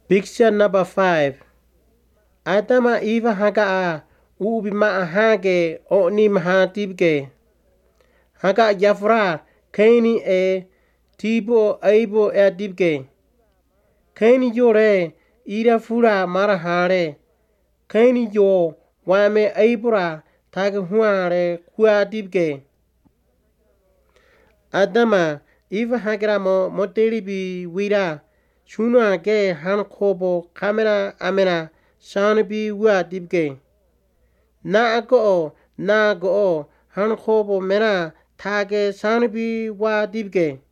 Picture number 5. Adama Eva Haga ubi hage o ni mahatibke. Haga Jafra Kaini Tibo Aibo dibke. Kaini jore ira fura marahare. Kaini jo wame aibura tagahuare kua dibke. Adama Eva Hagramo Motelibi Wira. Shuna ge han kobo kamera amena shanabi wa dibke. Na go han kobo mena tage shanabi wa dibke.